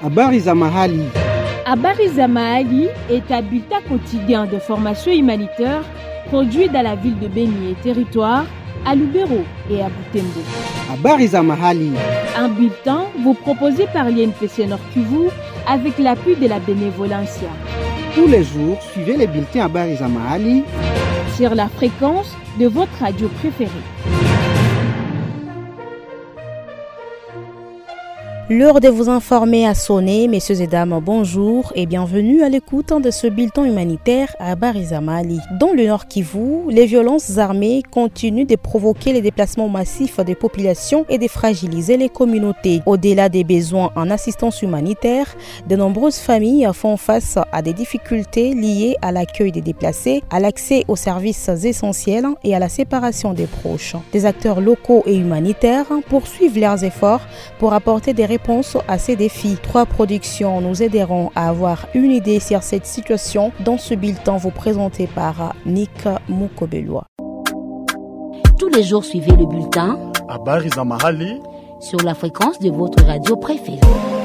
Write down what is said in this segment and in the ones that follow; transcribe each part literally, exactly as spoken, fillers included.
Habari za mahali. Habari za mahali est un bulletin quotidien de formation humanitaire produit dans la ville de Beni et territoire, à Lubero et à Butembo. Habari za mahali. Un bulletin vous proposé par l'I N P C Nord Kivu avec l'appui de la Bénévolencia. Tous les jours, suivez les bulletins Habari za mahali sur la fréquence de votre radio préférée. L'heure de vous informer a sonné, messieurs et dames, bonjour et bienvenue à l'écoute de ce bulletin humanitaire à Habari za mahali. Dans le Nord Kivu, les violences armées continuent de provoquer les déplacements massifs des populations et de fragiliser les communautés. Au-delà des besoins en assistance humanitaire, de nombreuses familles font face à des difficultés liées à l'accueil des déplacés, à l'accès aux services essentiels et à la séparation des proches. Des acteurs locaux et humanitaires poursuivent leurs efforts pour apporter des réponses à ces défis. Trois productions nous aideront à avoir une idée sur cette situation dans ce bulletin vous présenté par Nick Mukobelwa. Tous les jours, suivez le bulletin Habari za mahali sur la fréquence de votre radio préférée.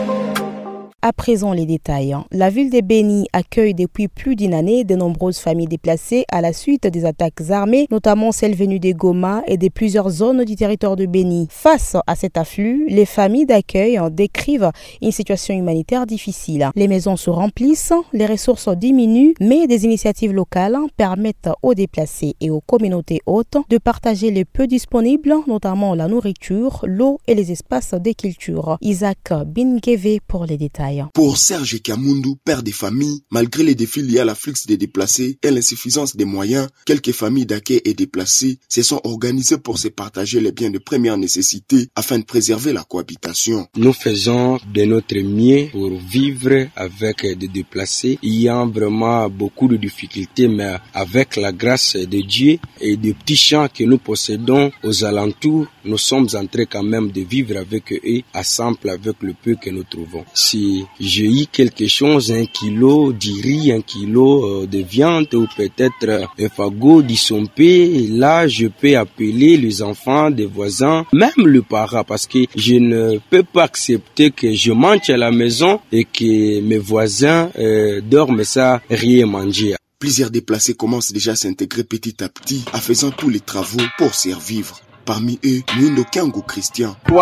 À présent, les détails. La ville de Beni accueille depuis plus d'une année de nombreuses familles déplacées à la suite des attaques armées, notamment celles venues de Goma et de plusieurs zones du territoire de Beni. Face à cet afflux, les familles d'accueil décrivent une situation humanitaire difficile. Les maisons se remplissent, les ressources diminuent, mais des initiatives locales permettent aux déplacés et aux communautés hôtes de partager les peu disponibles, notamment la nourriture, l'eau et les espaces de culture. Isaac Bingeve pour les détails. Pour Serge Kamundu, père de famille, malgré les défis liés à l'afflux des déplacés et l'insuffisance des moyens, quelques familles d'accueil et déplacés se sont organisées pour se partager les biens de première nécessité afin de préserver la cohabitation. Nous faisons de notre mieux pour vivre avec des déplacés. Il y a vraiment beaucoup de difficultés, mais avec la grâce de Dieu et des petits champs que nous possédons aux alentours, nous sommes en train quand même de vivre avec eux, ensemble avec le peu que nous trouvons. Si j'ai eu quelque chose, un kilo de riz, un kilo de viande ou peut-être un fagot d'issompé, là je peux appeler les enfants des voisins, même le parent, parce que je ne peux pas accepter que je mange à la maison et que mes voisins euh, dorment sans rien manger. Plusieurs déplacés commencent déjà à s'intégrer petit à petit en faisant tous les travaux pour survivre. Parmi eux, Mwindo Kango Christian. Nous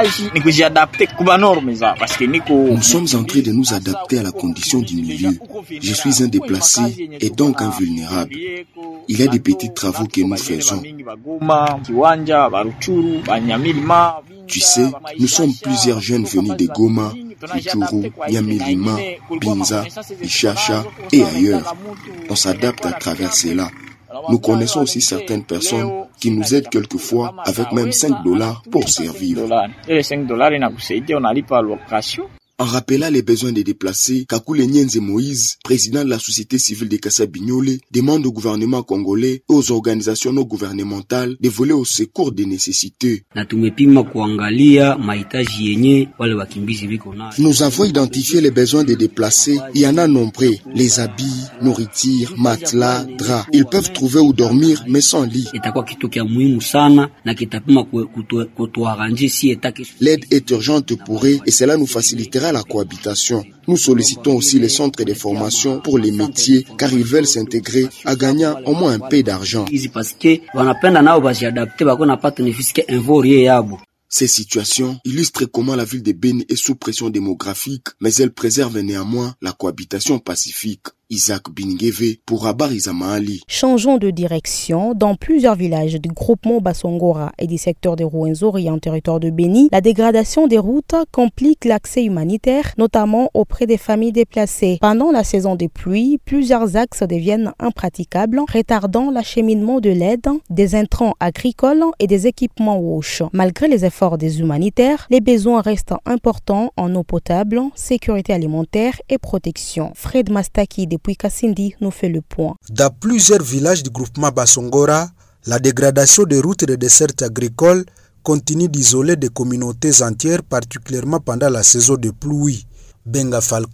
sommes en train de nous adapter à la condition du milieu. Je suis un déplacé et donc un vulnérable. Il y a des petits travaux que nous faisons. Tu sais, nous sommes plusieurs jeunes venus de Goma, Ruchuru, Nyamilima, Binza, Ishasha et ailleurs. On s'adapte à travers cela. Nous connaissons aussi certaines personnes qui nous aident quelquefois avec même cinq dollars pour survivre. En rappelant les besoins des déplacés, Kakule Nyenze Moïse, président de la société civile de Kassa Bignolé, demande au gouvernement congolais et aux organisations non gouvernementales de voler au secours des nécessités. Nous avons identifié les besoins des déplacés. Il y en a nombreux. Les habits, nourriture, matelas, draps. Ils peuvent trouver où dormir, mais sans lit. L'aide est urgente pour eux et cela nous facilitera la cohabitation. Nous sollicitons aussi les centres de formation pour les métiers car ils veulent s'intégrer en gagnant au moins un peu d'argent. Ces situations illustrent comment la ville de Beni est sous pression démographique, mais elle préserve néanmoins la cohabitation pacifique. Isaac Bingeve pour Habari za mahali. Changeons de direction. Dans plusieurs villages du groupement Basongora et du secteur de Rwenzori en territoire de Beni, la dégradation des routes complique l'accès humanitaire, notamment auprès des familles déplacées. Pendant la saison des pluies, plusieurs axes deviennent impraticables, retardant l'acheminement de l'aide, des intrants agricoles et des équipements wash. Malgré les efforts des humanitaires, les besoins restent importants en eau potable, sécurité alimentaire et protection. Fred Mastaki depuis Kassindi nous fait le point. Dans plusieurs villages du groupement Basongora, la dégradation des routes et des dessertes agricoles continue d'isoler des communautés entières, particulièrement pendant la saison de pluie. Benga Falco,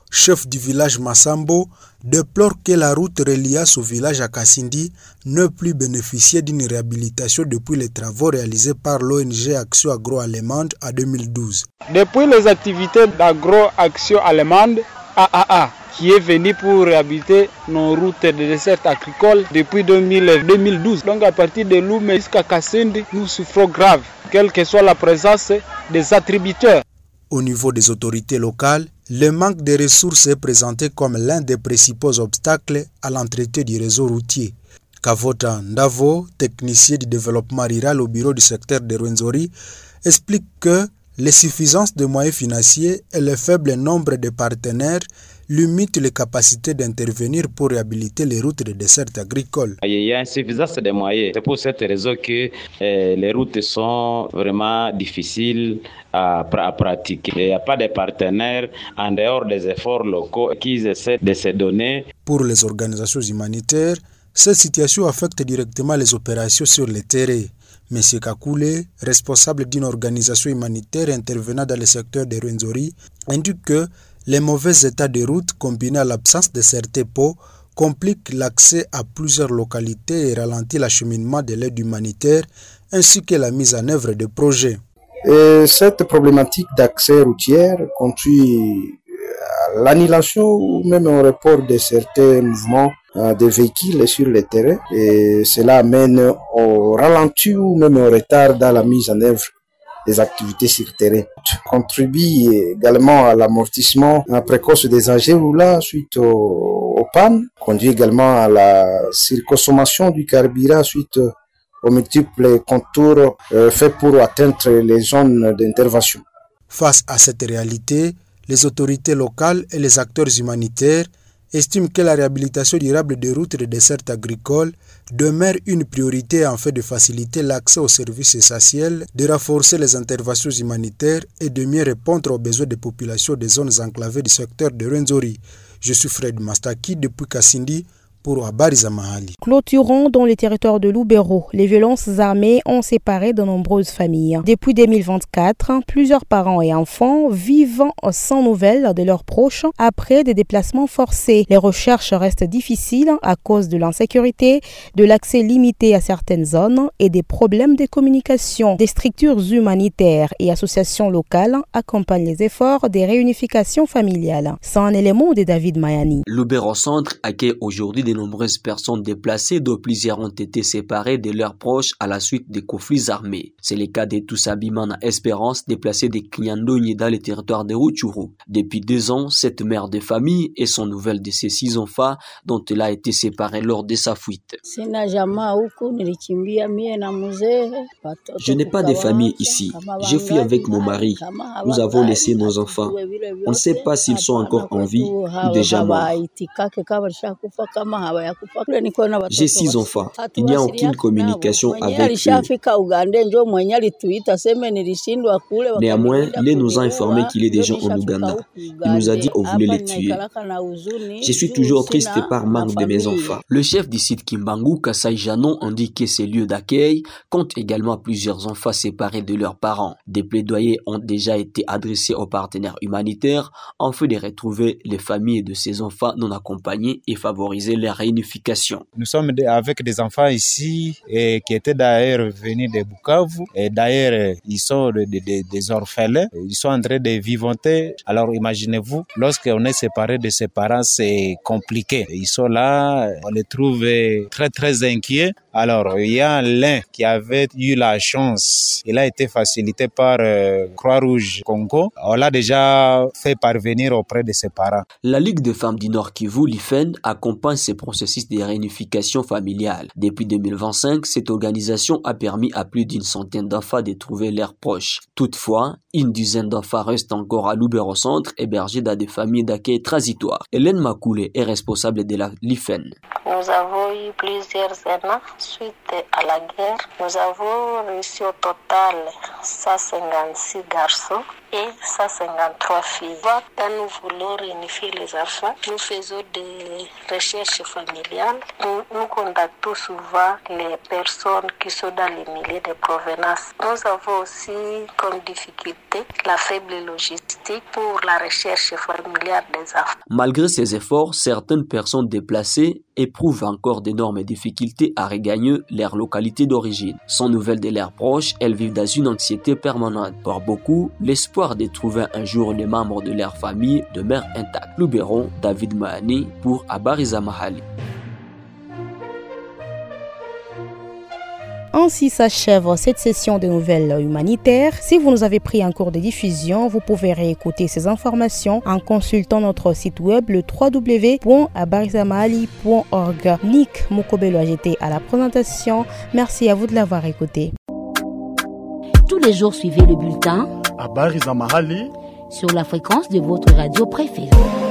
chef du village Massambo, déplore que la route reliant au village à Kassindi ne plus bénéficier d'une réhabilitation depuis les travaux réalisés par l'O N G Action Agro-Allemande en deux mille douze. Depuis les activités d'agro-action allemande, A A A, qui est venu pour réhabiliter nos routes de dessert agricole depuis deux mille douze. Donc à partir de Loumé jusqu'à Kassindi, nous souffrons grave, quelle que soit la présence des attributeurs. Au niveau des autorités locales, le manque de ressources est présenté comme l'un des principaux obstacles à l'entretien du réseau routier. Kavota Ndavo, technicien du développement rural au bureau du secteur de Rwenzori, explique que l'insuffisance de moyens financiers et le faible nombre de partenaires limitent les capacités d'intervenir pour réhabiliter les routes de dessert agricole. Il y a insuffisance de moyens. C'est pour cette raison que euh, les routes sont vraiment difficiles à, à pratiquer. Il n'y a pas de partenaires en dehors des efforts locaux qui essaient de se donner. Pour les organisations humanitaires, cette situation affecte directement les opérations sur le terrain. M. Kakoulé, responsable d'une organisation humanitaire intervenant dans le secteur de Rwenzori, indique que les mauvais états de route combinés à l'absence de certains pots compliquent l'accès à plusieurs localités et ralentissent l'acheminement de l'aide humanitaire ainsi que la mise en œuvre de projets. Et cette problématique d'accès routier conduit à l'annulation ou même au report de certains mouvements des véhicules sur le terrain et cela amène au ralenti ou même au retard dans la mise en œuvre des activités sur le terrain. Contribue également à l'amortissement précoce des engins roulants suite aux, aux pannes, conduit également à la surconsommation du carburant suite aux multiples contours euh, faits pour atteindre les zones d'intervention. Face à cette réalité, les autorités locales et les acteurs humanitaires estiment que la réhabilitation durable des routes de dessert agricole demeure une priorité en fait de faciliter l'accès aux services essentiels, de renforcer les interventions humanitaires et de mieux répondre aux besoins des populations des zones enclavées du secteur de Rwenzori. Je suis Fred Mastaki depuis Kassindi pour Habari za Mahali. Clôturons dans les territoires de Lubero. Les violences armées ont séparé de nombreuses familles. Depuis deux mille vingt-quatre, plusieurs parents et enfants vivent sans nouvelles de leurs proches après des déplacements forcés. Les recherches restent difficiles à cause de l'insécurité, de l'accès limité à certaines zones et des problèmes de communication. Des structures humanitaires et associations locales accompagnent les efforts des réunifications familiales. C'est un élément de David Mayani. Lubero Centre accueille aujourd'hui des nombreuses personnes déplacées, dont plusieurs ont été séparées de leurs proches à la suite des conflits armés. C'est le cas de Toussabimana Espérance, déplacée de Kinyandonyi dans le territoire de Rutshuru. Depuis deux ans, cette mère de famille est sans nouvelle de ses six enfants dont elle a été séparée lors de sa fuite. Je n'ai pas de famille ici. Je fuis avec mon mari. Nous avons laissé nos enfants. On ne sait pas s'ils sont encore en vie ou déjà morts. J'ai six enfants. Il n'y a aucune communication avec eux. Néanmoins, il nous a informé qu'il est déjà en Ouganda. Il nous a dit qu'on voulait les tuer. Je suis toujours triste par manque de mes enfants. Le chef du site Kimbangu, Kasai Janon, indique que ces lieux d'accueil comptent également plusieurs enfants séparés de leurs parents. Des plaidoyers ont déjà été adressés aux partenaires humanitaires en vue de retrouver les familles de ces enfants non accompagnés et favoriser leur réunification. Nous sommes avec des enfants ici et qui étaient d'ailleurs venus de Bukavu et d'ailleurs ils sont de, de, de, des orphelins, ils sont en train de vivanter. Alors imaginez-vous, lorsqu'on est séparé de ses parents, c'est compliqué. Ils sont là, on les trouve très très inquiets. Alors il y a l'un qui avait eu la chance, il a été facilité par euh, Croix-Rouge Congo. On l'a déjà fait parvenir auprès de ses parents. La Ligue des femmes du Nord Kivu, l'I F E N, accompagne ces processus de réunification familiale. Depuis deux mille vingt-cinq, cette organisation a permis à plus d'une centaine d'enfants de trouver leurs proches. Toutefois, une dizaine d'enfants restent encore à Lubero Centre, hébergés dans des familles d'accueil transitoires. Hélène Makoulé est responsable de la L I F E N. Nous avons eu plusieurs aînés suite à la guerre, nous avons reçu au total cent cinquante-six garçons et cent cinquante-trois filles. Quand nous voulons réunifier les enfants, nous faisons des recherches familiales. Nous, nous contactons souvent les personnes qui sont dans les milieux de provenance. Nous avons aussi comme difficulté la faible logistique pour la recherche familiale des enfants. Malgré ces efforts, certaines personnes déplacées éprouvent encore d'énormes difficultés à regagner leur localité d'origine. Sans nouvelles de leurs proches, elles vivent dans une anxiété permanente. Pour beaucoup, l'espoir de trouver un jour les membres de leur famille demeure intact. Lubero, David Mahani pour Abariza Mahali. Ainsi s'achève cette session de nouvelles humanitaires. Si vous nous avez pris en cours de diffusion, vous pouvez réécouter ces informations en consultant notre site web le w w w point abarizamahali point org. Nick Mokobelo a été à la présentation. Merci à vous de l'avoir écouté. Tous les jours, suivez le bulletin Abarizamahali sur la fréquence de votre radio préférée.